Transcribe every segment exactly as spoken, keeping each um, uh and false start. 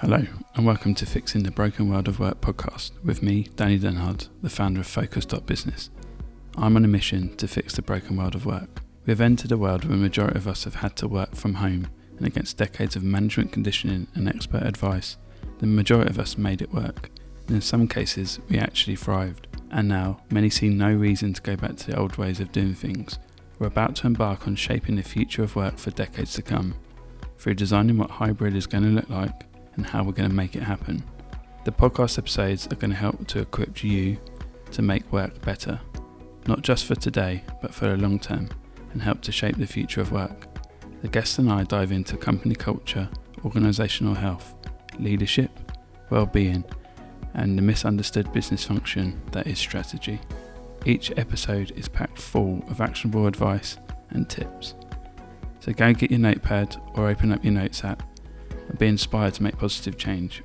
Hello, and welcome to Fixing the Broken World of Work podcast with me, Danny Denhard, the founder of Focus dot Business. I'm on a mission to fix the broken world of work. We have entered a world where the majority of us have had to work from home, and against decades of management conditioning and expert advice, the majority of us made it work, and in some cases we actually thrived. And now, many see no reason to go back to the old ways of doing things. We're about to embark on shaping the future of work for decades to come, through designing what hybrid is going to look like and how we're going to make it happen. The podcast episodes are going to help to equip you to make work better, not just for today, but for the long term, and help to shape the future of work. The guests and I dive into company culture, organisational health, leadership, well-being, and the misunderstood business function that is strategy. Each episode is packed full of actionable advice and tips. So go get your notepad or open up your notes app and be inspired to make positive change.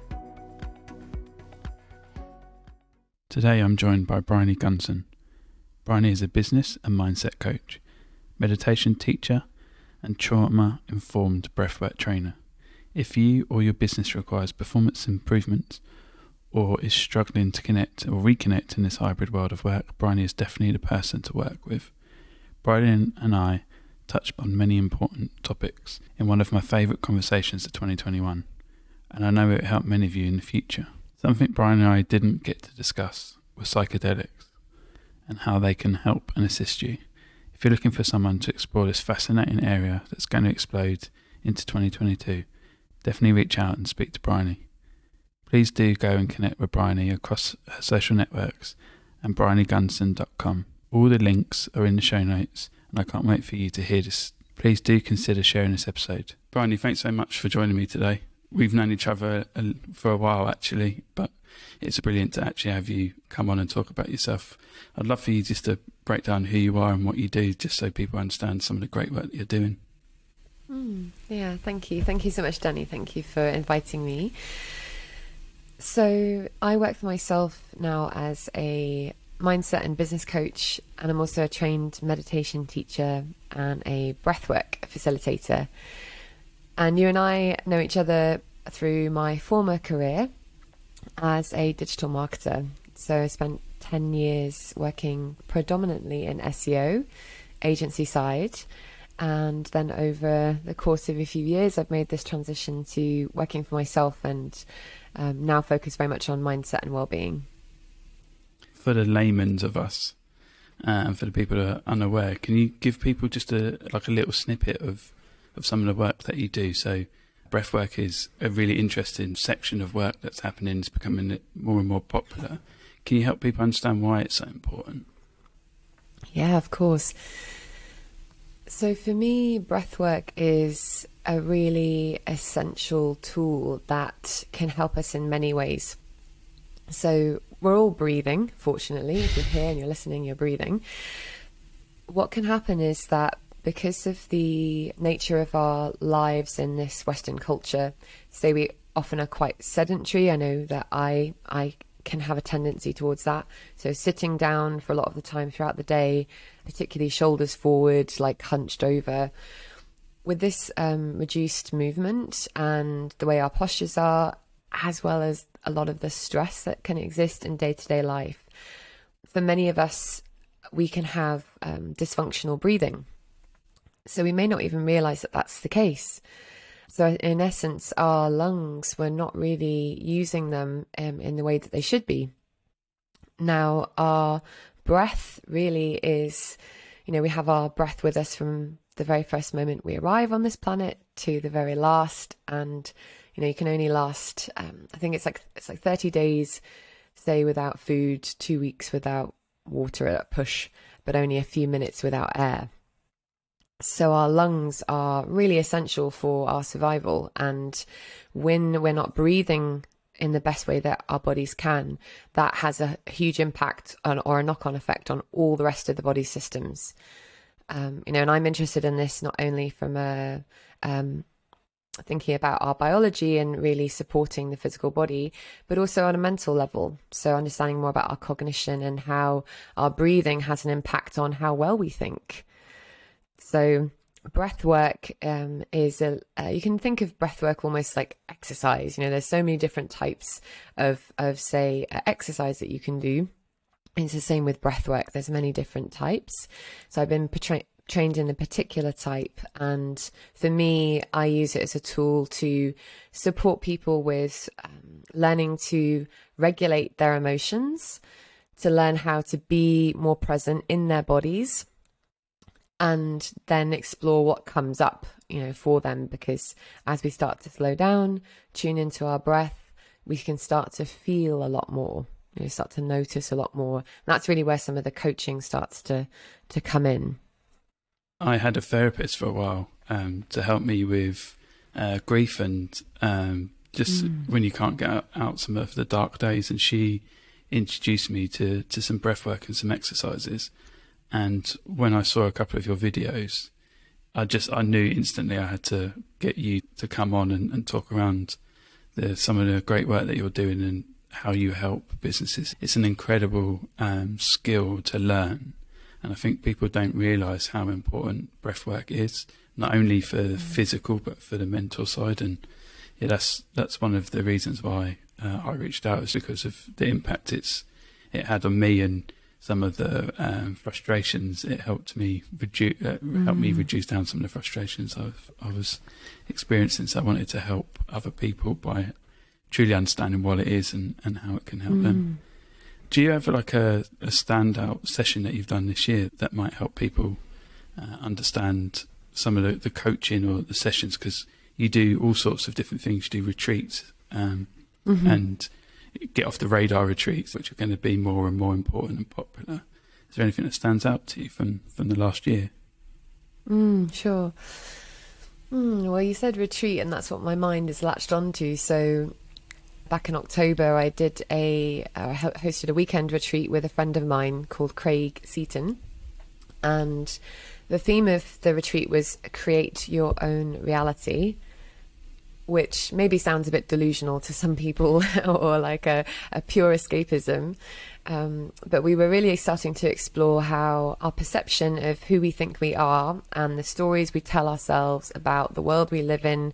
Today I'm joined by Bryony Gunson. Bryony is a business and mindset coach, meditation teacher, and trauma-informed breathwork trainer. If you or your business requires performance improvements or is struggling to connect or reconnect in this hybrid world of work, Bryony is definitely the person to work with. Bryony and I touched on many important topics in one of my favourite conversations of twenty twenty-one, and I know it will help many of you in the future. Something Brian and I didn't get to discuss was psychedelics and how they can help and assist you. If you're looking for someone to explore this fascinating area that's going to explode into twenty twenty-two, definitely reach out and speak to Bryony. Please do go and connect with Bryony across her social networks and bryony gunson dot com. All the links are in the show notes, and I can't wait for you to hear this. Please do consider sharing this episode. Bryony, thanks so much for joining me today. We've known each other a, for a while actually, but it's brilliant to actually have you come on and talk about yourself. I'd love for you just to break down who you are and what you do, just so people understand some of the great work that you're doing. Mm, yeah, thank you. Thank you so much, Danny. Thank you for inviting me. So I work for myself now as a mindset and business coach, and I'm also a trained meditation teacher and a breathwork facilitator. And you and I know each other through my former career as a digital marketer. So I spent ten years working predominantly in S E O, agency side, and then over the course of a few years I've made this transition to working for myself and um, now focus very much on mindset and well-being. For the laymen of us, uh, and for the people who are unaware, can you give people just a like a little snippet of, of some of the work that you do? So breathwork is a really interesting section of work that's happening. It's becoming more and more popular. Can you help people understand why it's so important? Yeah, of course. So for me, breathwork is a really essential tool that can help us in many ways. So we're all breathing, fortunately. If you're here and you're listening, you're breathing. What can happen is that because of the nature of our lives in this Western culture, say we often are quite sedentary. I know that I I can have a tendency towards that. So sitting down for a lot of the time throughout the day, particularly shoulders forward, like hunched over. With this um, reduced movement and the way our postures are, as well as a lot of the stress that can exist in day-to-day life, for many of us, we can have um, dysfunctional breathing. So we may not even realize that that's the case. So in essence, our lungs, we're not really using them um, in the way that they should be. Now, our breath really is, you know, we have our breath with us from the very first moment we arrive on this planet to the very last. And, you know, you can only last, um, I think it's like, it's like thirty days, say, without food, two weeks without water at a push, but only a few minutes without air. So our lungs are really essential for our survival. And when we're not breathing in the best way that our bodies can, that has a huge impact on, or a knock-on effect on all the rest of the body systems. Um, you know, and I'm interested in this not only from a um, thinking about our biology and really supporting the physical body, but also on a mental level. So understanding more about our cognition and how our breathing has an impact on how well we think. So breath work um, is a, uh, you can think of breath work almost like exercise. You know, there's so many different types of, of say, uh, exercise that you can do. And it's the same with breath work. There's many different types. So I've been portray- trained in a particular type. And for me, I use it as a tool to support people with um, learning to regulate their emotions, to learn how to be more present in their bodies, and then explore what comes up, you know, for them. Because as we start to slow down, tune into our breath, we can start to feel a lot more, you know, start to notice a lot more. And that's really where some of the coaching starts to, to come in. I had a therapist for a while um, to help me with uh, grief and um, just mm. when you can't get out, out some of the dark days. And she introduced me to, to some breath work and some exercises. And when I saw a couple of your videos, I just, I knew instantly I had to get you to come on and, and talk around the, some of the great work that you're doing and how you help businesses. It's an incredible um, skill to learn. And I think people don't realise how important breath work is, not only for the physical, but for the mental side. And yeah, that's, that's one of the reasons why uh, I reached out, is because of the impact it's, it had on me, and some of the um, frustrations it helped me reduce, uh, mm. helped me reduce down some of the frustrations I've, I was experiencing. So I wanted to help other people by truly understanding what it is and, and how it can help mm. them. Do you have like a, a standout session that you've done this year that might help people uh, understand some of the, the coaching or the sessions? Because you do all sorts of different things. You do retreats um, mm-hmm. and get off the radar retreats, which are going to be more and more important and popular. Is there anything that stands out to you from, from the last year? Mm, sure. Mm, well, you said retreat, and that's what my mind is latched onto. So back in October, I did a, uh, hosted a weekend retreat with a friend of mine called Craig Seaton. And the theme of the retreat was create your own reality, which maybe sounds a bit delusional to some people or like a, a pure escapism. Um, but we were really starting to explore how our perception of who we think we are and the stories we tell ourselves about the world we live in,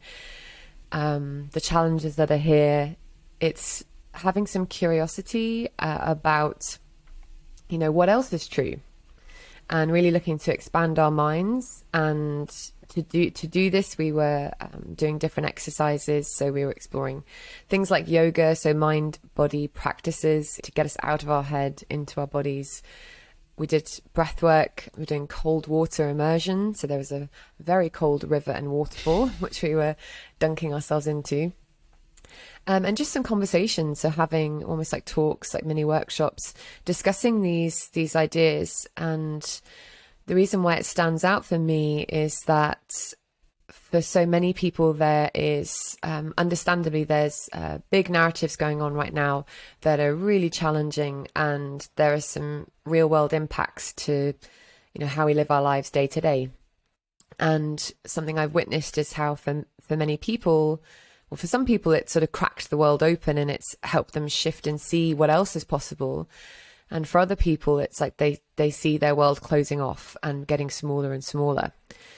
um, the challenges that are here, it's having some curiosity uh, about, you know, what else is true, and really looking to expand our minds. And to do to do this, we were um, doing different exercises. So we were exploring things like yoga, so mind body practices to get us out of our head into our bodies. We did breath work. We were doing cold water immersion, so there was a very cold river and waterfall which we were dunking ourselves into. Um, and just some conversations, so having almost like talks, like mini workshops, discussing these these ideas. And the reason why it stands out for me is that for so many people there is, um, understandably, there's uh, big narratives going on right now that are really challenging, and there are some real world impacts to, you know, how we live our lives day to day. And something I've witnessed is how for for many people, well, for some people, it's sort of cracked the world open and it's helped them shift and see what else is possible. And for other people, it's like they, they see their world closing off and getting smaller and smaller.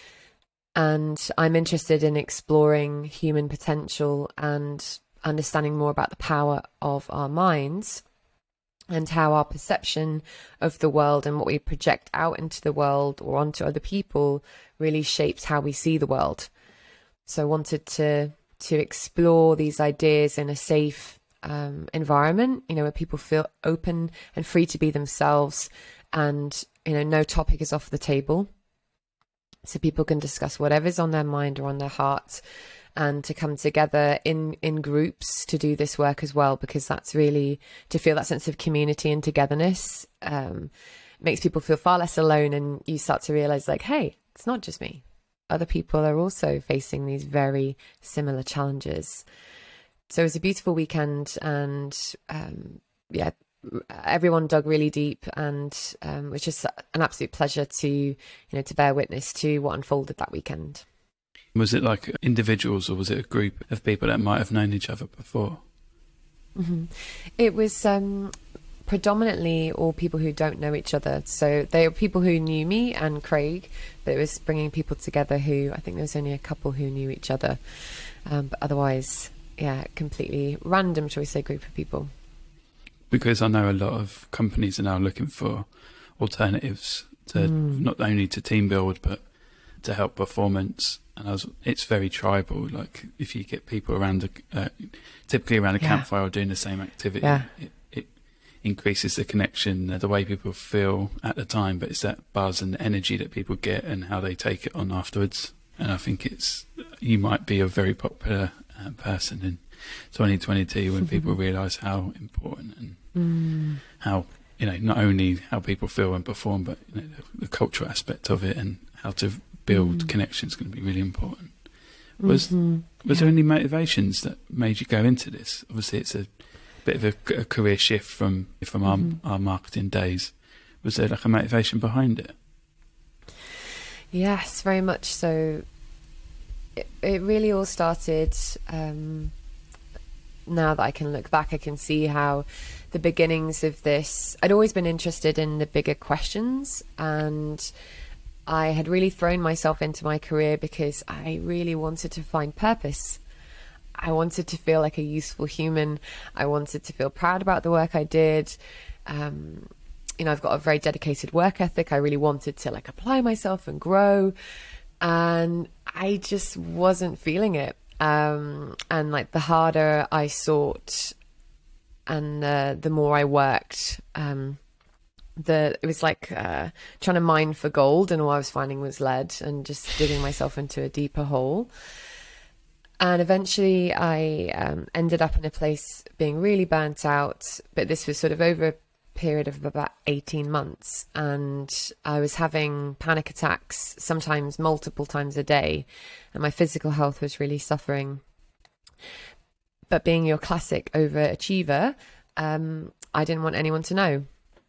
And I'm interested in exploring human potential and understanding more about the power of our minds and how our perception of the world and what we project out into the world or onto other people really shapes how we see the world. So I wanted to to explore these ideas in a safe um, environment, you know, where people feel open and free to be themselves, and, you know, no topic is off the table. So people can discuss whatever's on their mind or on their heart, and to come together in, in groups to do this work as well, because that's really, to feel that sense of community and togetherness um, makes people feel far less alone, and you start to realize like, hey, it's not just me. Other people are also facing these very similar challenges. So it was a beautiful weekend, and um, yeah, everyone dug really deep, and um, it was just an absolute pleasure to, you know, to bear witness to what unfolded that weekend. Was it like individuals, or was it a group of people that might have known each other before? Mm-hmm. It was um, predominantly all people who don't know each other. So they were people who knew me and Craig, but it was bringing people together who, I think there was only a couple who knew each other. Um, but otherwise, yeah, completely random, shall we say, group of people. Because I know a lot of companies are now looking for alternatives to mm. not only to team build, but to help performance. And I was, it's very tribal. Like if you get people around, a, uh, typically around a yeah. campfire doing the same activity, yeah. it, it increases the connection, uh, the way people feel at the time, but it's that buzz and energy that people get and how they take it on afterwards. And I think it's, you might be a very popular uh, person in twenty twenty-two when people realise how important and mm. how, you know, not only how people feel and perform, but you know, the, the cultural aspect of it and how to build mm. connections is going to be really important. Was mm-hmm. was yeah. there any motivations that made you go into this? Obviously, it's a bit of a, a career shift from from mm-hmm. our, our marketing days. Was there like a motivation behind it? Yes, very much so. It, it really all started, um, now that I can look back, I can see how the beginnings of this, I'd always been interested in the bigger questions, and I had really thrown myself into my career because I really wanted to find purpose. I wanted to feel like a useful human. I wanted to feel proud about the work I did. Um, you know, I've got a very dedicated work ethic. I really wanted to like apply myself and grow. And I just wasn't feeling it. Um, and like the harder I sought and uh, the more I worked, um, the it was like uh, trying to mine for gold, and all I was finding was lead and just digging myself into a deeper hole. And eventually I um, ended up in a place being really burnt out, but this was sort of over a period of about eighteen months, and I was having panic attacks, sometimes multiple times a day, and my physical health was really suffering. But being your classic overachiever, um, I didn't want anyone to know.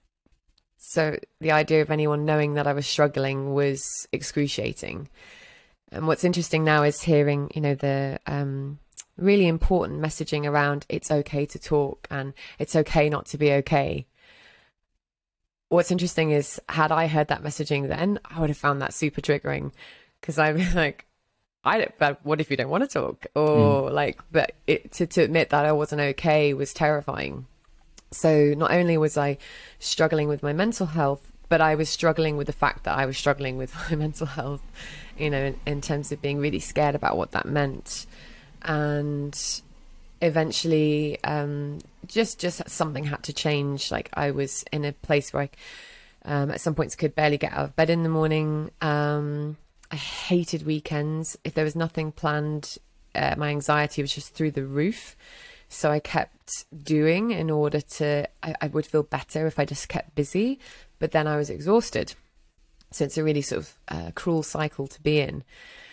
So the idea of anyone knowing that I was struggling was excruciating. And what's interesting now is hearing, you know, the um, really important messaging around it's okay to talk and it's okay not to be okay. What's interesting is, had I heard that messaging then, I would have found that super triggering, because I'd be like, I don't, but what if you don't want to talk? Or mm. like, but it, to, to admit that I wasn't okay was terrifying. So not only was I struggling with my mental health, but I was struggling with the fact that I was struggling with my mental health, you know, in, in terms of being really scared about what that meant. And eventually, um, just, just something had to change. Like I was in a place where I, um, at some points could barely get out of bed in the morning. Um, I hated weekends. If there was nothing planned, uh, my anxiety was just through the roof. So I kept doing in order to, I, I would feel better if I just kept busy, but then I was exhausted. So it's a really sort of uh, cruel cycle to be in.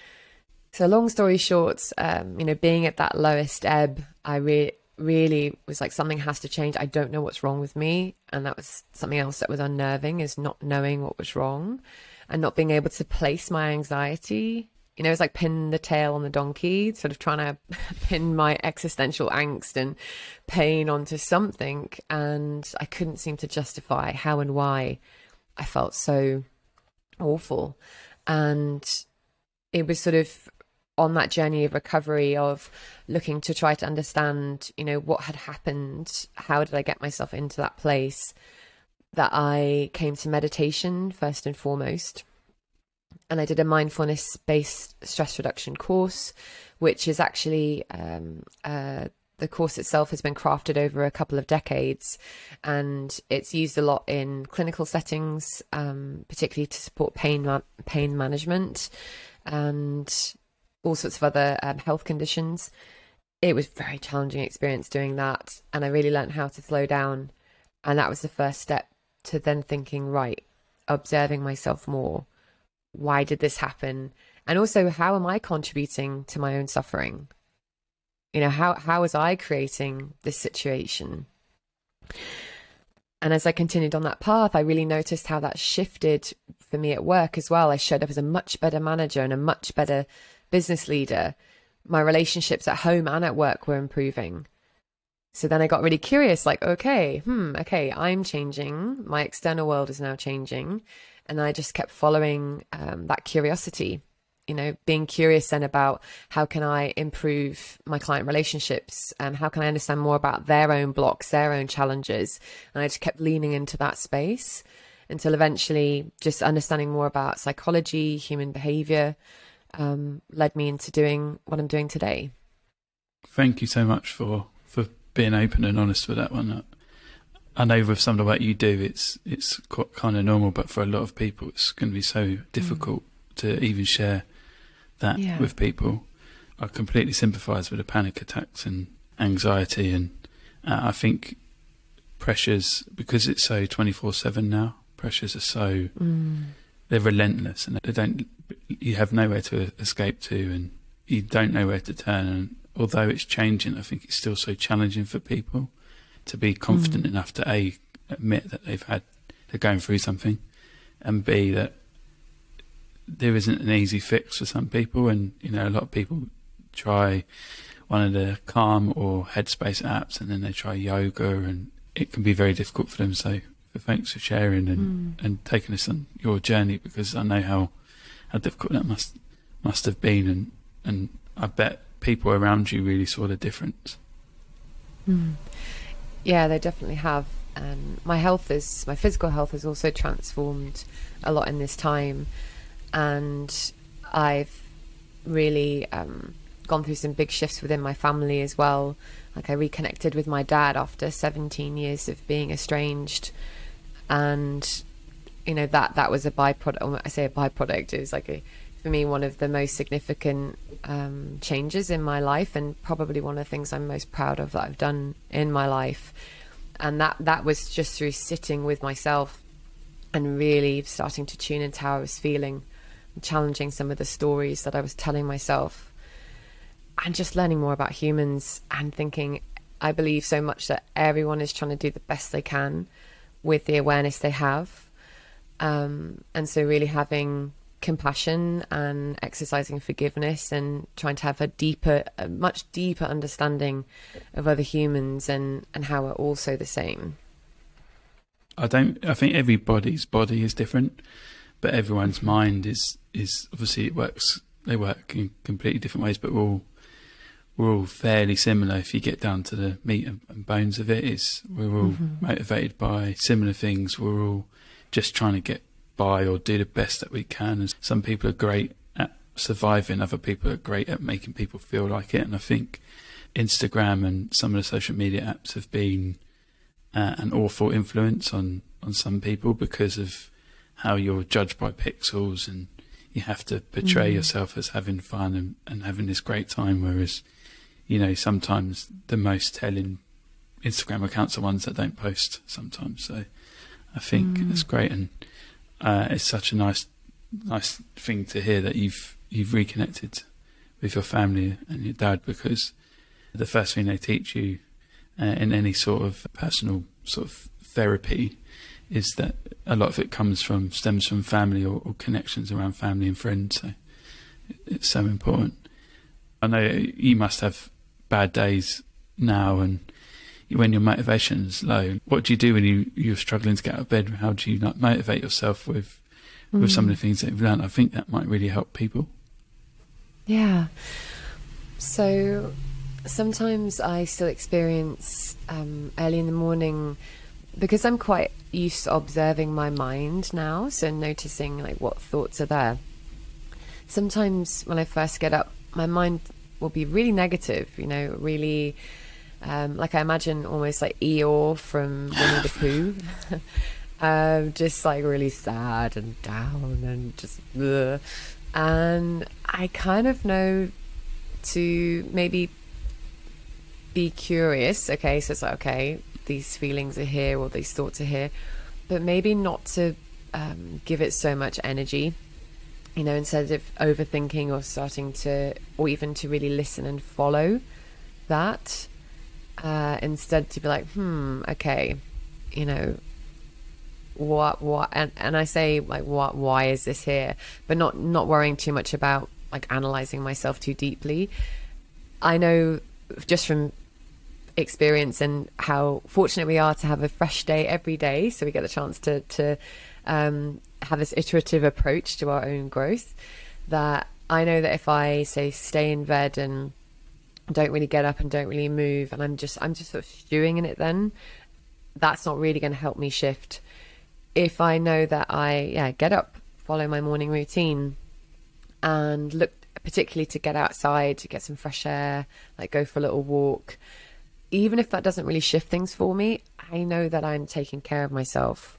So long story short, um, you know, being at that lowest ebb, I re- really was like, something has to change. I don't know what's wrong with me. And that was something else that was unnerving, is not knowing what was wrong and not being able to place my anxiety. You know, it's like pin the tail on the donkey, sort of trying to pin my existential angst and pain onto something. And I couldn't seem to justify how and why I felt so awful. And it was sort of on that journey of recovery, of looking to try to understand, you know, what had happened, how did I get myself into that place, that I came to meditation first and foremost. And I did a mindfulness-based stress reduction course, which is actually, um, uh, the course itself has been crafted over a couple of decades, and it's used a lot in clinical settings, um, particularly to support pain ma- pain management and all sorts of other um, health conditions. It was a very challenging experience doing that, and I really learned how to slow down. And that was the first step to then thinking, right, observing myself more. Why did this happen? And also, how am I contributing to my own suffering? You know, how how was I creating this situation? And as I continued on that path, I really noticed how that shifted for me at work as well. I showed up as a much better manager and a much better business leader. My relationships at home and at work were improving. So then I got really curious, like, okay, hmm, okay, I'm changing. My external world is now changing. And I just kept following um, that curiosity, you know, being curious then about how can I improve my client relationships, and how can I understand more about their own blocks, their own challenges. And I just kept leaning into that space until eventually just understanding more about psychology, human behavior, um, led me into doing what I'm doing today. Thank you so much for, for being open and honest with that one. I know with some of the work you do, it's it's quite kind of normal, but for a lot of people, it's going to be so difficult mm. to even share that yeah. with people. I completely sympathise with the panic attacks and anxiety, and uh, I think pressures, because it's so twenty-four seven now, pressures are so mm. they're relentless, and they don't. You have nowhere to escape to, and you don't know where to turn. And although it's changing, I think it's still so challenging for people to be confident mm. enough to A, admit that they've had, they're going through something, and B, that there isn't an easy fix for some people. And, you know, a lot of people try one of the Calm or Headspace apps, and then they try yoga, and it can be very difficult for them. So thanks for sharing and, mm. and taking us on your journey, because I know how, how difficult that must must have been, and, and I bet people around you really saw the difference. Mm. Yeah, they definitely have. And my health is, my physical health has also transformed a lot in this time. And I've really um, gone through some big shifts within my family as well. Like I reconnected with my dad after seventeen years of being estranged. And, you know, that, that was a byproduct. I say a byproduct. It was like a, for me, one of the most significant um, changes in my life, and probably one of the things I'm most proud of that I've done in my life. And that, that was just through sitting with myself and really starting to tune into how I was feeling, and challenging some of the stories that I was telling myself, and just learning more about humans, and thinking, I believe so much that everyone is trying to do the best they can with the awareness they have. Um, and so really having compassion and exercising forgiveness, and trying to have a deeper, a much deeper understanding of other humans, and, and how we're also the same. I don't, I think everybody's body is different, but everyone's mind is, is obviously it works, they work in completely different ways, but we're all, we're all fairly similar. If you get down to the meat and bones of it, is we're all mm-hmm. motivated by similar things. We're all just trying to get by or do the best that we can. And some people are great at surviving, other people are great at making people feel like it. And I think Instagram and some of the social media apps have been uh, an awful influence on, on some people, because of how you're judged by pixels, and you have to portray mm. yourself as having fun and, and having this great time. Whereas, you know, sometimes the most telling Instagram accounts are ones that don't post sometimes. So I think mm. it's great. And Uh, it's such a nice, nice thing to hear that you've you've reconnected with your family and your dad, because the first thing they teach you uh, in any sort of personal sort of therapy is that a lot of it comes from stems from family, or, or connections around family and friends. So it, it's so important. I know you must have bad days now, and when your motivation is low, what do you do when you, you're struggling to get out of bed? How do you not motivate yourself with with mm. some of the things that you've learned? I think that might really help people. Yeah. So sometimes I still experience um, early in the morning, because I'm quite used to observing my mind now, so noticing like what thoughts are there. Sometimes when I first get up, my mind will be really negative, you know, really... Um, like I imagine almost like Eeyore from Winnie the Pooh, um, just like really sad and down and just ugh. And I kind of know to maybe be curious. Okay, so it's like, okay, these feelings are here, or these thoughts are here, but maybe not to um, give it so much energy, you know, instead of overthinking or starting to, or even to really listen and follow that. Uh, instead to be like, hmm, okay, you know, what, what, and, and I say like, what, why is this here? But not, not worrying too much about like analyzing myself too deeply. I know just from experience and how fortunate we are to have a fresh day every day. So we get the chance to, to um, have this iterative approach to our own growth, that I know that if I say stay in bed and don't really get up and don't really move, and I'm just, I'm just sort of stewing in it, then that's not really going to help me shift. If I know that I, yeah, get up, follow my morning routine, and look particularly to get outside, to get some fresh air, like go for a little walk, even if that doesn't really shift things for me, I know that I'm taking care of myself.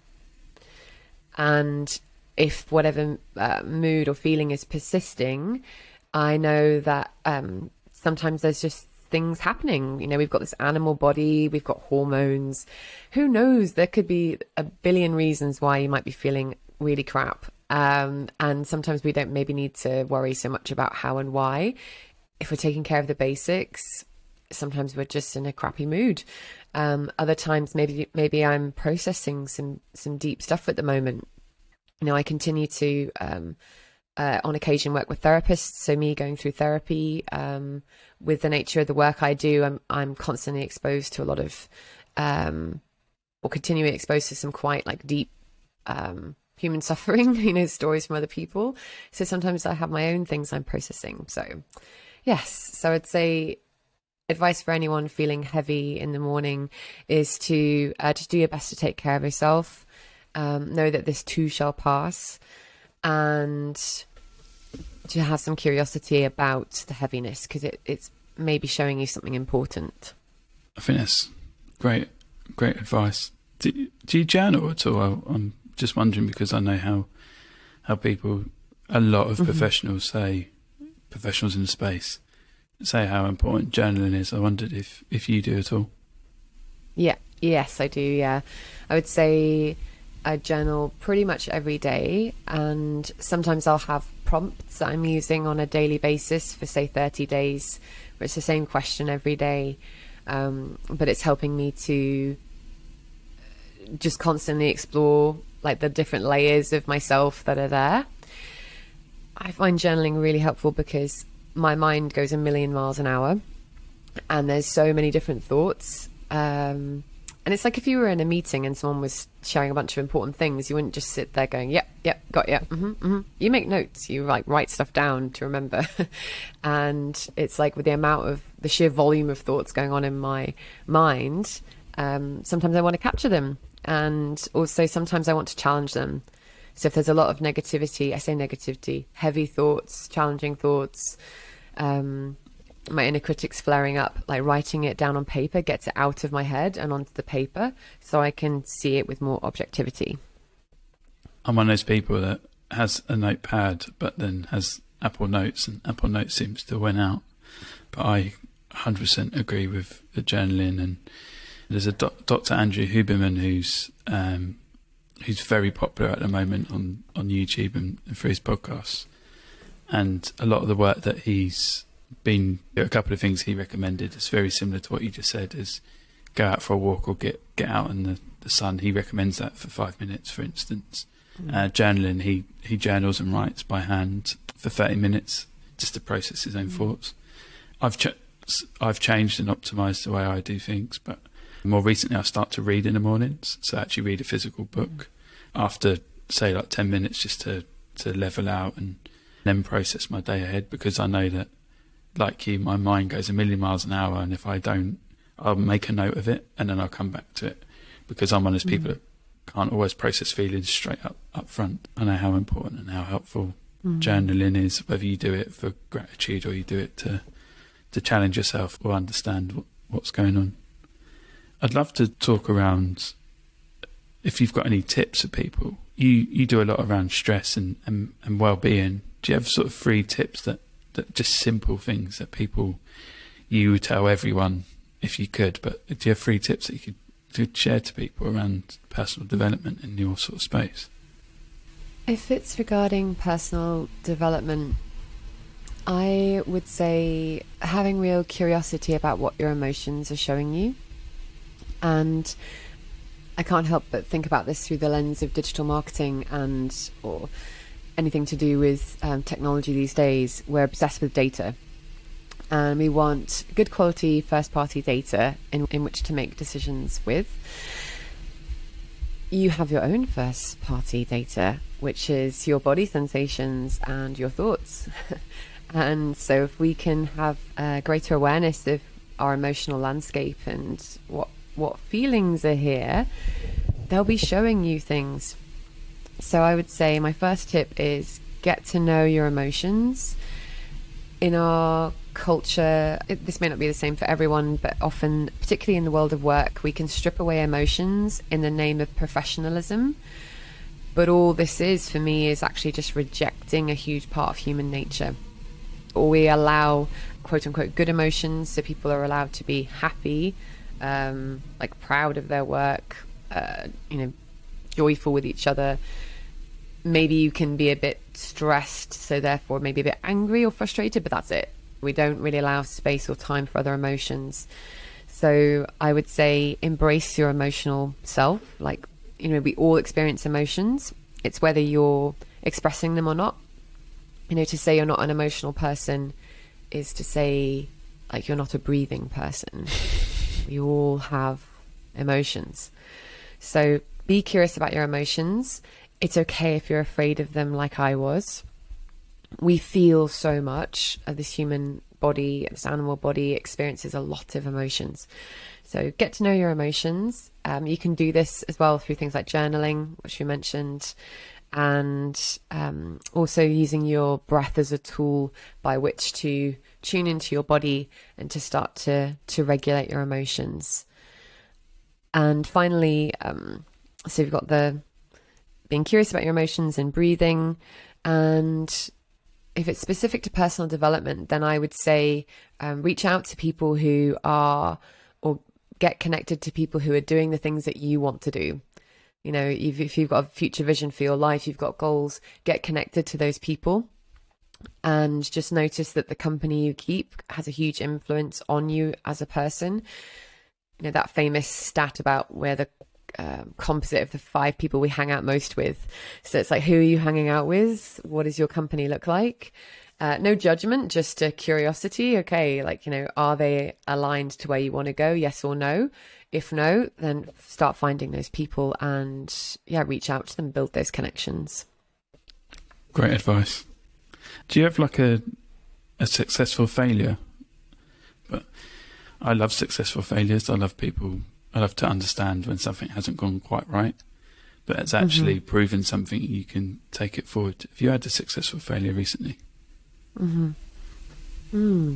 And if whatever uh, mood or feeling is persisting, I know that um, sometimes there's just things happening. You know, we've got this animal body, we've got hormones. Who knows? There could be a billion reasons why you might be feeling really crap. Um, and sometimes we don't maybe need to worry so much about how and why. If we're taking care of the basics, sometimes we're just in a crappy mood. Um, other times, maybe maybe I'm processing some some deep stuff at the moment. You know, I continue to, um, uh, on occasion, work with therapists. So me going through therapy, um, with the nature of the work I do, I'm I'm constantly exposed to a lot of, um, or continually exposed to some quite like deep, um, human suffering, you know, stories from other people. So sometimes I have my own things I'm processing. So yes, so I'd say advice for anyone feeling heavy in the morning is to uh, just do your best to take care of yourself. Um, know that this too shall pass, and to have some curiosity about the heaviness, because it, it's maybe showing you something important. I think that's great, great advice. Do, do you journal at all? I'm just wondering, because I know how how people, a lot of mm-hmm. professionals say, professionals in the space, say how important journaling is. I wondered if, if you do at all. Yeah, yes, I do, yeah. I would say I journal pretty much every day, and sometimes I'll have prompts that I'm using on a daily basis for, say, thirty days, where it's the same question every day, um, but it's helping me to just constantly explore like the different layers of myself that are there. I find journaling really helpful because my mind goes a million miles an hour, and there's so many different thoughts. Um, and it's like if you were in a meeting and someone was sharing a bunch of important things, you wouldn't just sit there going, yep, yep, got you. Mm-hmm, mm-hmm. You make notes, you like write stuff down to remember. And it's like with the amount of the sheer volume of thoughts going on in my mind, um, sometimes I want to capture them. And also sometimes I want to challenge them. So if there's a lot of negativity, I say negativity, heavy thoughts, challenging thoughts, um, my inner critic's flaring up, like writing it down on paper gets it out of my head and onto the paper so I can see it with more objectivity. I'm one of those people that has a notepad but then has Apple Notes, and Apple Notes seems to win out. But I one hundred percent agree with the journaling. And there's a doc, Doctor Andrew Huberman who's um, who's very popular at the moment on, on YouTube and, and through his podcasts. And a lot of the work that he's been, a couple of things he recommended is very similar to what you just said, is go out for a walk or get, get out in the, the sun. He recommends that for five minutes, for instance. Mm. Uh, journaling, he, he journals and writes by hand for thirty minutes just to process his own mm. thoughts. I've ch- I've changed and optimized the way I do things, but more recently I start to read in the mornings, so I actually read a physical book after, say, like ten minutes, just to, to level out and then process my day ahead, because I know that, like you, my mind goes a million miles an hour, and if I don't, I'll make a note of it and then I'll come back to it, because I'm one of those people mm. that can't always process feelings straight up, up front. I know how important and how helpful mm. journaling is, whether you do it for gratitude or you do it to to challenge yourself or understand what, what's going on. I'd love to talk around, if you've got any tips for people. You you do a lot around stress and, and, and well-being. Do you have sort of three tips that, that just simple things that people, you would tell everyone if you could, but do you have three tips that you could, could share to people around personal development in your sort of space? If it's regarding personal development, I would say having real curiosity about what your emotions are showing you. And I can't help but think about this through the lens of digital marketing and or anything to do with um, technology these days. We're obsessed with data. and we want good quality first party data in, in which to make decisions with. You have your own first party data, which is your body sensations and your thoughts. And so if we can have a greater awareness of our emotional landscape and what what feelings are here, they'll be showing you things. So I would say my first tip is get to know your emotions. In our culture, it, this may not be the same for everyone, but often, particularly in the world of work, we can strip away emotions in the name of professionalism. But all this is, for me, is actually just rejecting a huge part of human nature. Or we allow, quote unquote, good emotions, so people are allowed to be happy, um, like proud of their work, uh, you know, joyful with each other. Maybe you can be a bit stressed, so therefore maybe a bit angry or frustrated, but that's it. We don't really allow space or time for other emotions. So I would say embrace your emotional self. Like, you know, we all experience emotions. It's whether you're expressing them or not. You know, to say you're not an emotional person is to say, like, you're not a breathing person. We all have emotions. So be curious about your emotions. It's okay if you're afraid of them, like I was. We feel so much. Uh, this human body, this animal body experiences a lot of emotions. So get to know your emotions. Um, you can do this as well through things like journaling, which we mentioned, and um, also using your breath as a tool by which to tune into your body and to start to, to regulate your emotions. And finally, um, so you've got the being curious about your emotions and breathing. And if it's specific to personal development, then I would say um, reach out to people who are, or get connected to people who are doing the things that you want to do. You know, if, if you've got a future vision for your life, you've got goals, get connected to those people. And just notice that the company you keep has a huge influence on you as a person. You know, that famous stat about where the Um, composite of the five people we hang out most with. So it's like, who are you hanging out with? What does your company look like? Uh, no judgment, just a curiosity. Okay, like, you know, are they aligned to where you want to go? Yes or no? If no, then start finding those people and, yeah, reach out to them, build those connections. Great advice. Do you have like a a successful failure? But I love successful failures. I love people. I love to understand when something hasn't gone quite right, but it's actually mm-hmm. proven something, you can take it forward. Have you had a successful failure recently? Mm-hmm. Mm.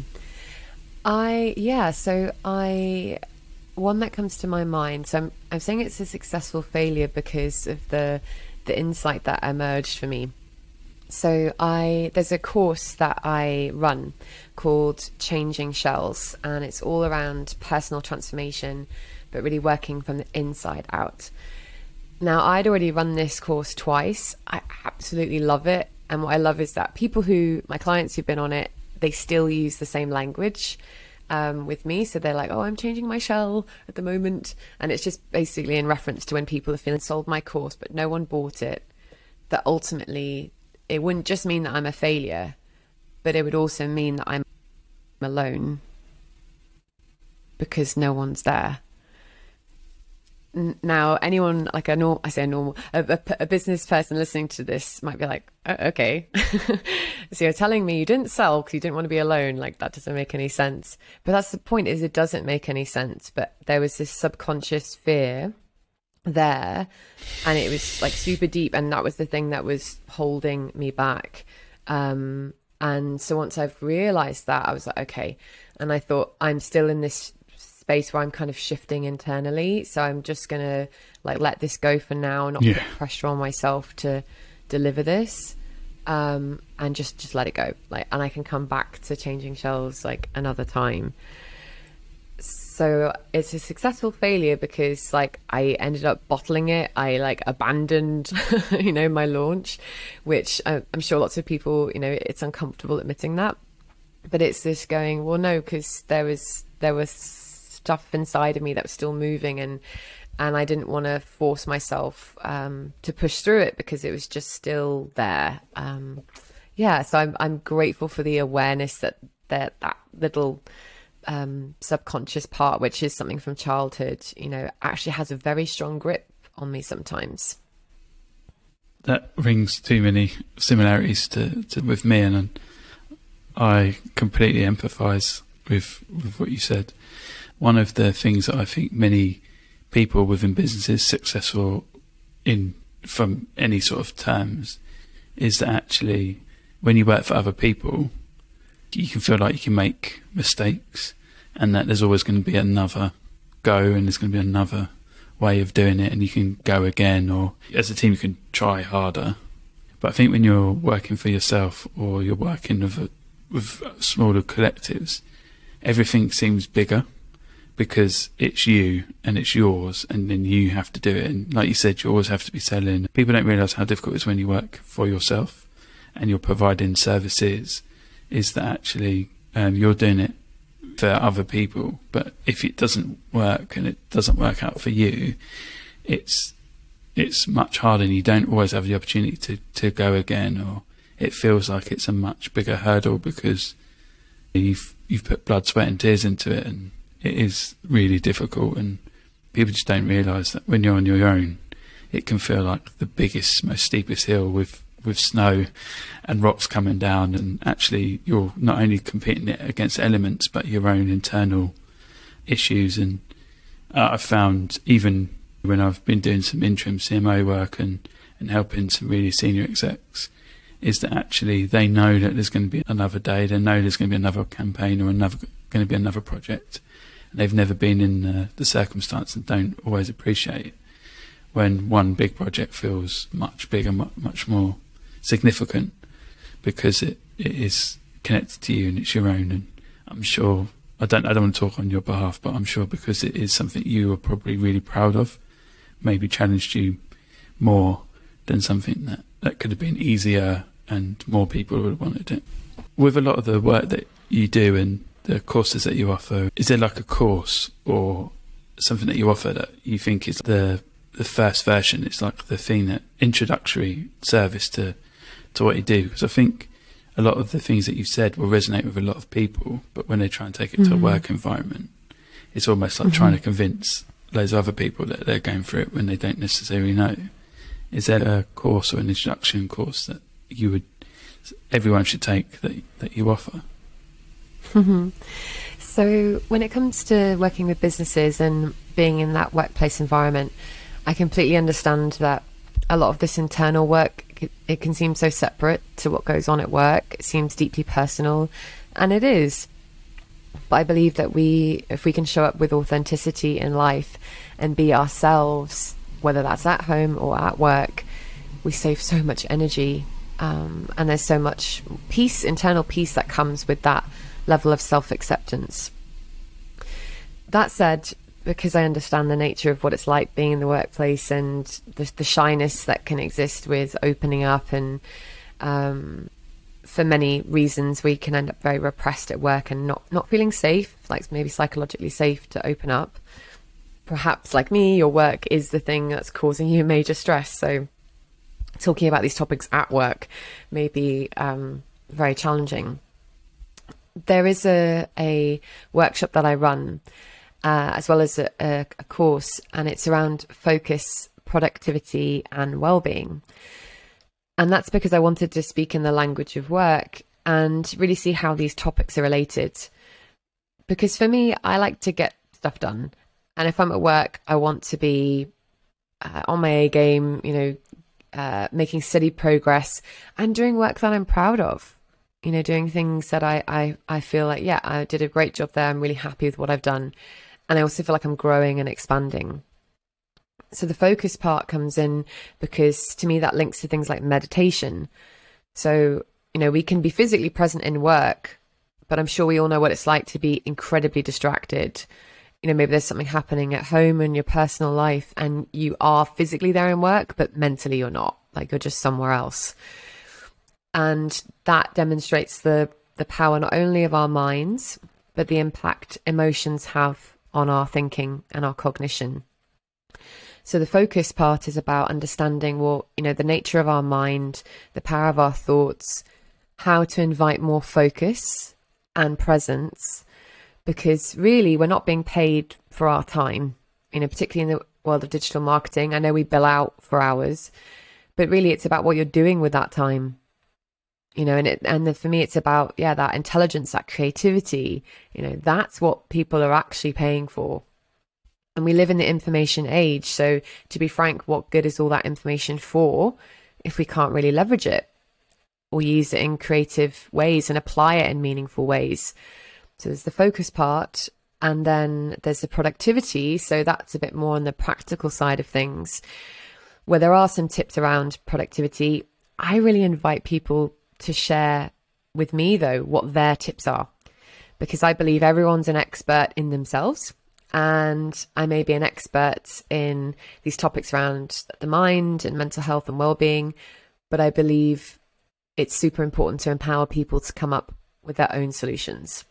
I, yeah, so I, one that comes to my mind, so I'm, I'm saying it's a successful failure because of the, the insight that emerged for me. So I, there's a course that I run called Changing Shells, and it's all around personal transformation, but really working from the inside out. Now, I'd already run this course twice. I absolutely love it. And what I love is that people who, my clients who've been on it, they still use the same language um, with me. So they're like, oh, I'm changing my shell at the moment. And it's just basically in reference to when people are feeling sold my course, but no one bought it, that ultimately it wouldn't just mean that I'm a failure, but it would also mean that I'm alone because no one's there. Now, anyone like a normal, I say a normal, a, a, a business person listening to this might be like, oh, okay, so you're telling me you didn't sell because you didn't want to be alone. Like, that doesn't make any sense. But that's the point, is it doesn't make any sense. But there was this subconscious fear there, and it was like super deep. And that was the thing that was holding me back. Um, and so once I've realized that, I was like, okay. And I thought, I'm still in this space where I'm kind of shifting internally, so I'm just gonna like let this go for now, not yeah. put pressure on myself to deliver this, um and just just let it go, like, and I can come back to Changing Shells like another time. So it's a successful failure because like I ended up bottling it. I like abandoned you know my launch, which I, I'm sure lots of people, you know it's uncomfortable admitting that, but it's this going, well, no, because there was there was stuff inside of me that was still moving, and and I didn't want to force myself um to push through it because it was just still there. Um yeah, so I'm I'm grateful for the awareness that that that little um, subconscious part, which is something from childhood, you know, actually has a very strong grip on me sometimes. That rings too many similarities to, to with me, and I completely empathise with, with what you said. One of the things that I think many people within businesses successful in from any sort of terms is that actually when you work for other people, you can feel like you can make mistakes and that there's always going to be another go and there's going to be another way of doing it, and you can go again, or as a team you can try harder. But I think when you're working for yourself or you're working with, a, with smaller collectives, everything seems bigger because it's you and it's yours, and then you have to do it. And like you said, you always have to be selling. People don't realise how difficult it is when you work for yourself and you're providing services, is that actually um, you're doing it for other people. But if it doesn't work and it doesn't work out for you, it's it's much harder, and you don't always have the opportunity to, to go again, or it feels like it's a much bigger hurdle because you've you've put blood, sweat and tears into it, and it is really difficult. And people just don't realise that when you're on your own, it can feel like the biggest, most steepest hill with with snow and rocks coming down, and actually you're not only competing it against elements but your own internal issues. And uh, I've found even when I've been doing some interim C M O work and, and helping some really senior execs, is that actually they know that there's going to be another day, they know there's going to be another campaign or another going to be another project, and they've never been in uh, the circumstance and don't always appreciate when one big project feels much bigger, much more significant, because it, it is connected to you and it's your own. And I'm sure, I don't I don't want to talk on your behalf, but I'm sure because it is something you are probably really proud of, maybe challenged you more than something that, that could have been easier and more people would have wanted it. With a lot of the work that you do and the courses that you offer, is there like a course or something that you offer that you think is the the first version? It's like the thing, that introductory service to to what you do, because I think a lot of the things that you said will resonate with a lot of people, but when they try and take it mm-hmm. to a work environment, it's almost like mm-hmm. trying to convince loads of other people that they're going through it when they don't necessarily know. Is there a course or an introduction course that you would everyone should take that that you offer? Mm-hmm. So when it comes to working with businesses and being in that workplace environment, I completely understand that a lot of this internal work, it can seem so separate to what goes on at work. It seems deeply personal, and it is. But I believe that we, if we can show up with authenticity in life and be ourselves, whether that's at home or at work, we save so much energy. Um, and there's so much peace, internal peace that comes with that level of self-acceptance. That said, because I understand the nature of what it's like being in the workplace and the, the shyness that can exist with opening up, and um, for many reasons we can end up very repressed at work and not, not feeling safe, like maybe psychologically safe to open up. Perhaps like me, your work is the thing that's causing you major stress, so talking about these topics at work may be um, very challenging. There is a, a workshop that I run, Uh, as well as a, a, a course, and it's around focus, productivity and well-being. And that's because I wanted to speak in the language of work and really see how these topics are related. Because for me, I like to get stuff done. And if I'm at work, I want to be uh, on my A game, you know, uh, making steady progress and doing work that I'm proud of. You know, doing things that I, I, I feel like, yeah, I did a great job there. I'm really happy with what I've done. And I also feel like I'm growing and expanding. So the focus part comes in because to me that links to things like meditation. So, you know, we can be physically present in work, but I'm sure we all know what it's like to be incredibly distracted. You know, maybe there's something happening at home in your personal life and you are physically there in work, but mentally you're not, like you're just somewhere else. And that demonstrates the, the power not only of our minds, but the impact emotions have on our thinking and our cognition. So the focus part is about understanding, well, you know, the nature of our mind, the power of our thoughts, how to invite more focus and presence, because really we're not being paid for our time, you know, particularly in the world of digital marketing. I know we bill out for hours, but really it's about what you're doing with that time. You know, and it, and the, for me, it's about, yeah, that intelligence, that creativity, you know, that's what people are actually paying for. And we live in the information age. So to be frank, what good is all that information for if we can't really leverage it or use it in creative ways and apply it in meaningful ways? So there's the focus part, and then there's the productivity. So that's a bit more on the practical side of things, where there are some tips around productivity. I really invite people to share with me, though, what their tips are, because I believe everyone's an expert in themselves, and I may be an expert in these topics around the mind and mental health and well-being, but I believe it's super important to empower people to come up with their own solutions.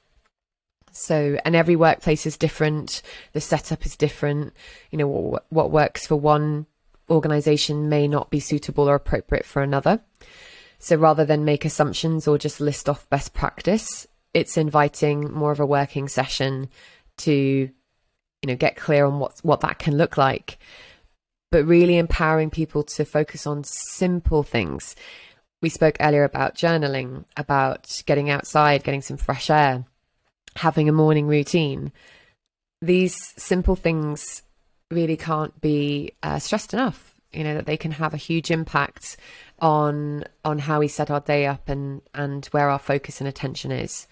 So, and every workplace is different, the setup is different. You know, what, what works for one organization may not be suitable or appropriate for another. So rather than make assumptions or just list off best practice, it's inviting more of a working session to, you know, get clear on what, what that can look like, but really empowering people to focus on simple things. We spoke earlier about journaling, about getting outside, getting some fresh air, having a morning routine. These simple things really can't be uh, stressed enough, you know, that they can have a huge impact on on how we set our day up and and where our focus and attention is.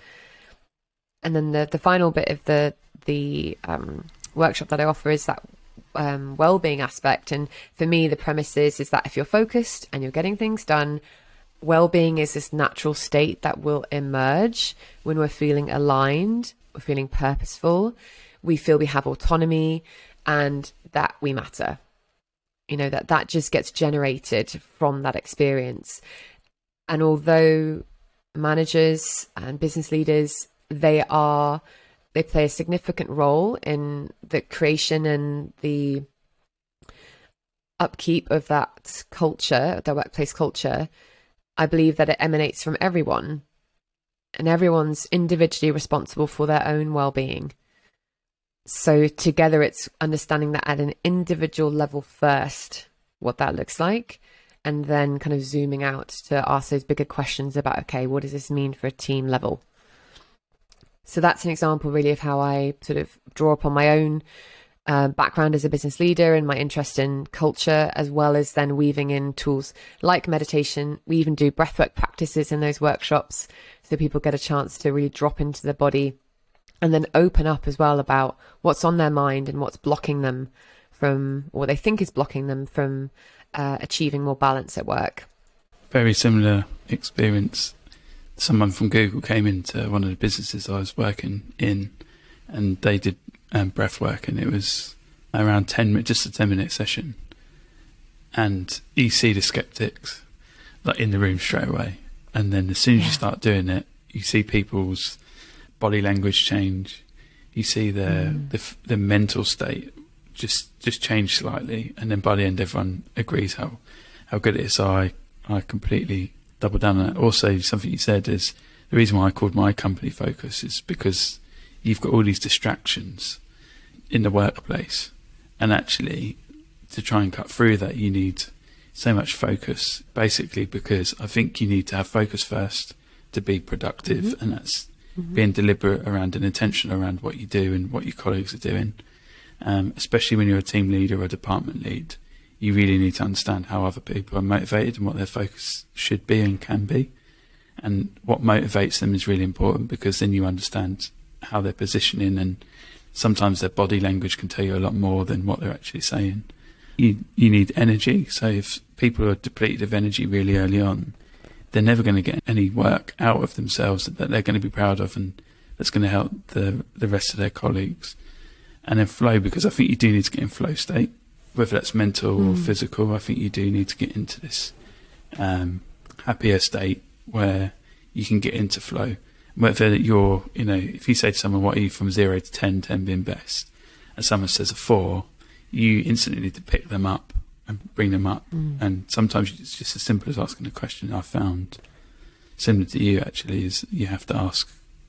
And then the the final bit of the the um workshop that I offer is that um well-being aspect. And for me, the premise is is that if you're focused and you're getting things done, well-being is this natural state that will emerge when we're feeling aligned, we're feeling purposeful, we feel we have autonomy, and that we matter. You know, that that just gets generated from that experience. And although managers and business leaders, they are, they play a significant role in the creation and the upkeep of that culture, their workplace culture, I believe that it emanates from everyone, and everyone's individually responsible for their own well-being. So together it's understanding that at an individual level first, what that looks like, and then kind of zooming out to ask those bigger questions about, okay, what does this mean for a team level? So that's an example really of how I sort of draw upon my own uh, background as a business leader and my interest in culture, as well as then weaving in tools like meditation. We even do breathwork practices in those workshops, so people get a chance to really drop into the body and then open up as well about what's on their mind and what's blocking them from, or what they think is blocking them from uh, achieving more balance at work. Very similar experience. Someone from Google came into one of the businesses I was working in, and they did um, breath work, and it was around ten minutes, just a ten minute session. And you see the skeptics like in the room straight away. And then as soon as yeah. you start doing it, you see people's body language change, you see their mm. the, the mental state just just change slightly, and then by the end everyone agrees how how good it is. So I I completely double down on that. Also, something you said is the reason why I called my company Focus is because you've got all these distractions in the workplace, and actually to try and cut through that you need so much focus, basically because I think you need to have focus first to be productive, mm-hmm. and that's Mm-hmm. being deliberate around and intentional around what you do and what your colleagues are doing, um, especially when you're a team leader or a department lead. You really need to understand how other people are motivated and what their focus should be and can be, and what motivates them is really important, because then you understand how they're positioning, and sometimes their body language can tell you a lot more than what they're actually saying. You you need energy, so if people are depleted of energy really early on, they're never going to get any work out of themselves that they're going to be proud of, and that's going to help the the rest of their colleagues. And then flow, because I think you do need to get in flow state, whether that's mental mm. or physical. I think you do need to get into this um, happier state where you can get into flow. Whether you're, you know, if you say to someone, what are you from zero to ten, ten being best, and someone says a four, you instantly need to pick them up and bring them up. Mm. And sometimes it's just as simple as asking a question. I found, similar to you actually, is you have to ask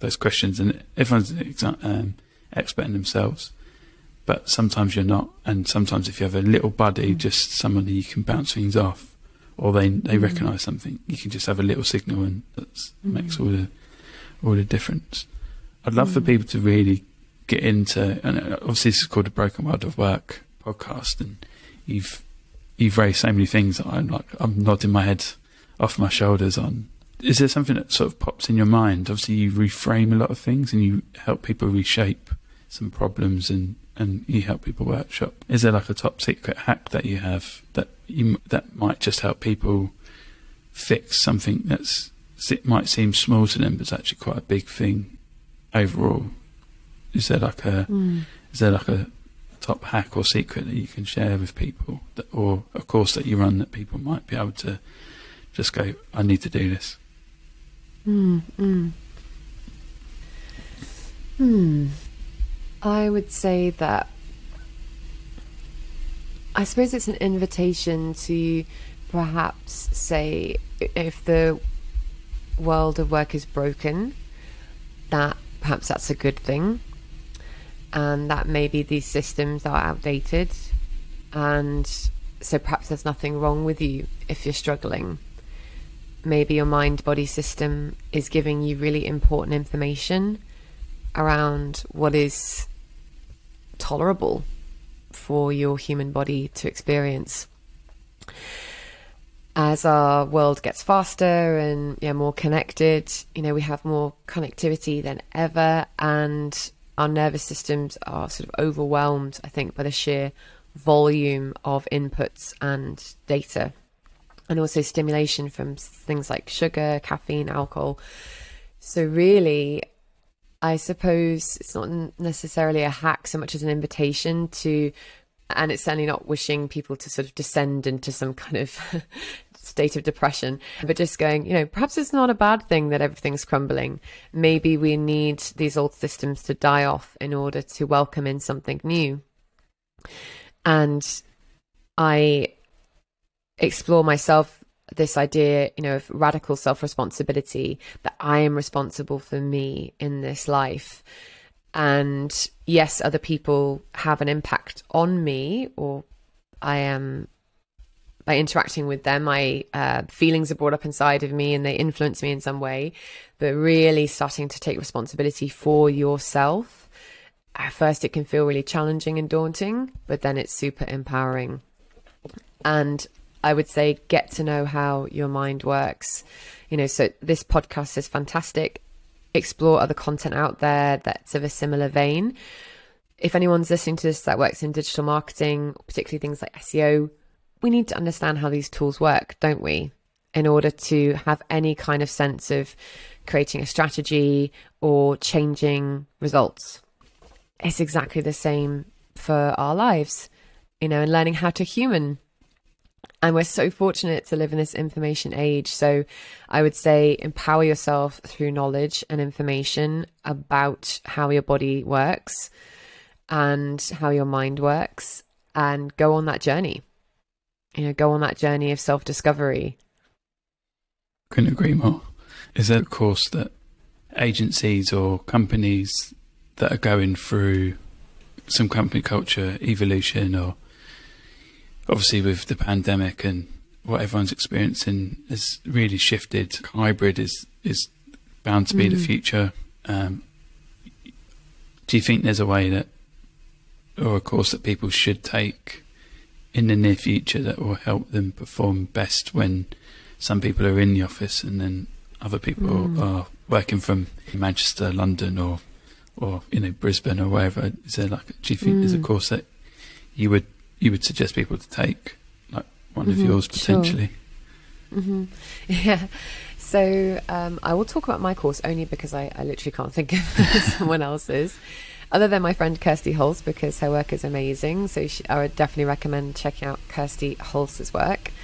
those questions, and everyone's an exa- um, expert in themselves, but sometimes you're not. And sometimes if you have a little buddy, mm. just somebody you can bounce things off, or they they mm. recognise something, you can just have a little signal, and that mm. makes all the all the difference. I'd love mm. for people to really get into, and obviously this is called the Broken World of Work podcast, and you've you've raised so many things that I'm like I'm nodding my head off my shoulders on. Is there something that sort of pops in your mind? Obviously you reframe a lot of things and you help people reshape some problems, and and you help people workshop. Is there like a top secret hack that you have that you that might just help people fix something that's it might seem small to them but it's actually quite a big thing overall? Is there like a mm. is there like a top hack or secret that you can share with people, that, or a course that you run that people might be able to just go, I need to do this? Hmm. Mm. Hmm. I would say that I suppose it's an invitation to perhaps say, if the world of work is broken, that perhaps that's a good thing, and that maybe these systems are outdated, and so perhaps there's nothing wrong with you if you're struggling. Maybe your mind-body system is giving you really important information around what is tolerable for your human body to experience. As our world gets faster and yeah, more connected, you know, we have more connectivity than ever, and our nervous systems are sort of overwhelmed, I think, by the sheer volume of inputs and data, and also stimulation from things like sugar, caffeine, alcohol. So really, I suppose it's not necessarily a hack so much as an invitation to, and it's certainly not wishing people to sort of descend into some kind of state of depression, but just going, you know, perhaps it's not a bad thing that everything's crumbling. Maybe we need these old systems to die off in order to welcome in something new. And I explore myself this idea, you know, of radical self-responsibility, that I am responsible for me in this life. And yes, other people have an impact on me, or I am, by interacting with them, my uh, feelings are brought up inside of me and they influence me in some way. But really starting to take responsibility for yourself, at first it can feel really challenging and daunting, but then it's super empowering. And I would say, get to know how your mind works. You know, so this podcast is fantastic. Explore other content out there that's of a similar vein. If anyone's listening to this that works in digital marketing, particularly things like S E O, we need to understand how these tools work, don't we? In order to have any kind of sense of creating a strategy or changing results. It's exactly the same for our lives, you know, and learning how to human. And we're so fortunate to live in this information age. So I would say empower yourself through knowledge and information about how your body works and how your mind works, and go on that journey. You know, go on that journey of self-discovery. Couldn't agree more. Is there a course that agencies or companies that are going through some company culture evolution, or obviously with the pandemic and what everyone's experiencing has really shifted? Hybrid is is bound to be mm. the future. Um, do you think there's a way that, or a course that people should take in the near future that will help them perform best when some people are in the office and then other people mm. are working from Manchester, London, or or you know, Brisbane or wherever? Is there like, do you think mm. there's a course that you would you would suggest people to take, like one mm-hmm, of yours potentially? Sure. Mm-hmm. Yeah. So um, I will talk about my course only because I, I literally can't think of someone else's, other than my friend Kirsty Hulse, because her work is amazing. So she, I would definitely recommend checking out Kirsty Hulse's work.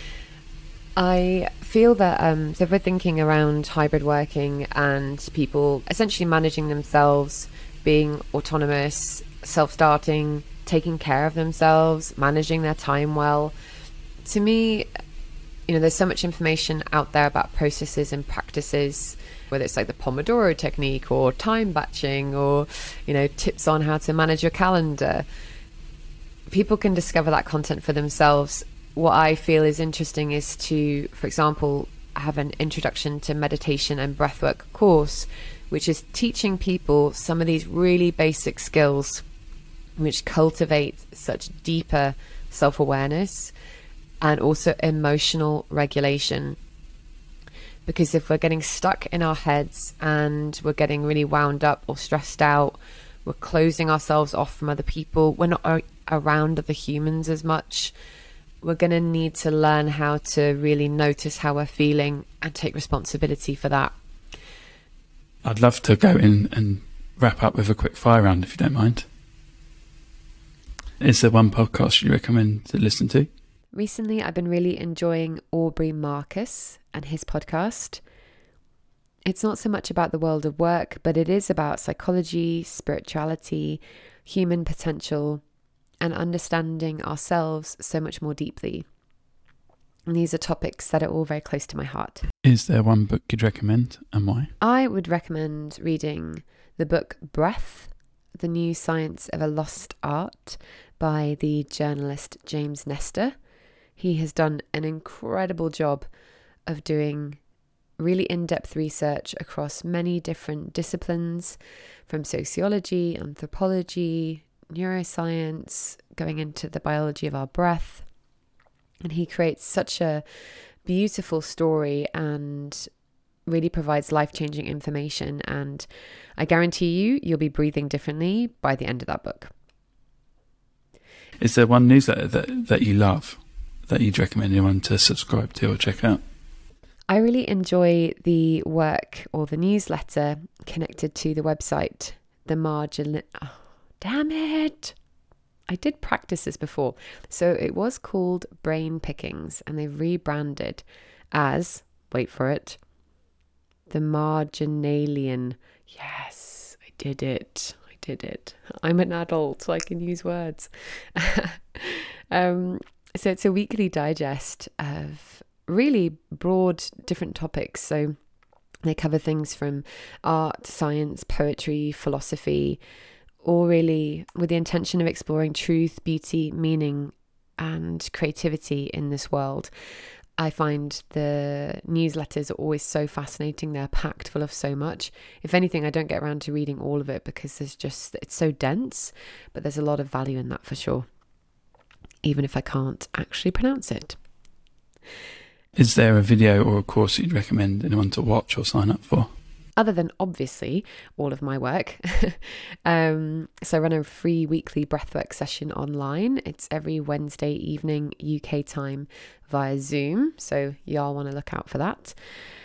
I feel that um, so if we're thinking around hybrid working and people essentially managing themselves, being autonomous, self-starting, taking care of themselves, managing their time well, to me, you know, there's so much information out there about processes and pra- practices, whether it's like the Pomodoro technique or time batching or, you know, tips on how to manage your calendar. People can discover that content for themselves. What I feel is interesting is to, for example, have an introduction to meditation and breathwork course, which is teaching people some of these really basic skills which cultivate such deeper self-awareness and also emotional regulation. Because if we're getting stuck in our heads and we're getting really wound up or stressed out, we're closing ourselves off from other people, we're not ar- around other humans as much, we're going to need to learn how to really notice how we're feeling and take responsibility for that. I'd love to go in and wrap up with a quick fire round, if you don't mind. Is there one podcast you recommend to listen to? Recently, I've been really enjoying Aubrey Marcus and his podcast. It's not so much about the world of work, but it is about psychology, spirituality, human potential, and understanding ourselves so much more deeply. And these are topics that are all very close to my heart. Is there one book you'd recommend and why? I would recommend reading the book Breath, The New Science of a Lost Art by the journalist James Nestor. He has done an incredible job of doing really in-depth research across many different disciplines, from sociology, anthropology, neuroscience, going into the biology of our breath. And he creates such a beautiful story and really provides life-changing information. And I guarantee you, you'll be breathing differently by the end of that book. Is there one newsletter that, that you love, that you'd recommend anyone to subscribe to or check out? I really enjoy the work or the newsletter connected to the website, the margin... Oh, damn it! I did practice this before. So it was called Brain Pickings, and they've rebranded as, wait for it, the Marginalian. Yes, I did it. I did it. I'm an adult, so I can use words. um, so it's a weekly digest of really broad different topics. So they cover things from art, science, poetry, philosophy, all really with the intention of exploring truth, beauty, meaning, and creativity in this world. I find the newsletters are always so fascinating. They're packed full of so much. If anything, I don't get around to reading all of it because there's just, it's so dense, but there's a lot of value in that for sure, even if I can't actually pronounce it. Is there a video or a course you'd recommend anyone to watch or sign up for? Other than obviously all of my work. um, so I run a free weekly breathwork session online. It's every Wednesday evening U K time via Zoom. So y'all want to look out for that.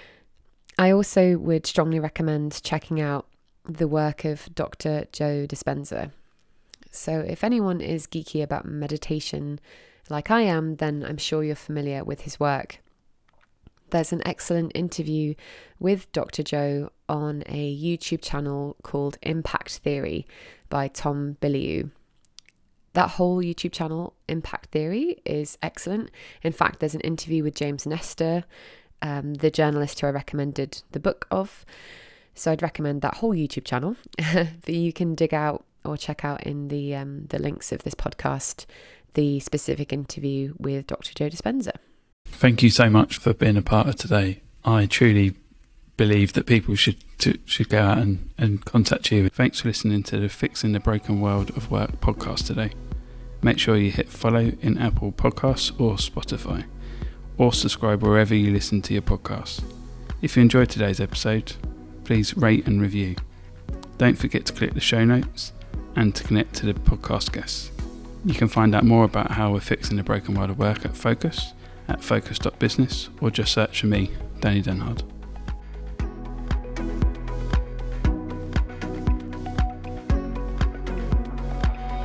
I also would strongly recommend checking out the work of Doctor Joe Dispenza. So if anyone is geeky about meditation like I am, then I'm sure you're familiar with his work. There's an excellent interview with Doctor Joe on a YouTube channel called Impact Theory by Tom Bilyeu. That whole YouTube channel, Impact Theory, is excellent. In fact, there's an interview with James Nestor, um, the journalist who I recommended the book of. So I'd recommend that whole YouTube channel. But you can dig out or check out in the um, the links of this podcast the specific interview with Doctor Joe Dispenza. Thank you so much for being a part of today. I truly believe that people should to, should go out and, and contact you. Thanks for listening to the Fixing the Broken World of Work podcast today. Make sure you hit follow in Apple Podcasts or Spotify, or subscribe wherever you listen to your podcasts. If you enjoyed today's episode, please rate and review. Don't forget to click the show notes and to connect to the podcast guests. You can find out more about how we're fixing the broken world of work at Focus, at focus dot business, or just search for me, Danny Denhard.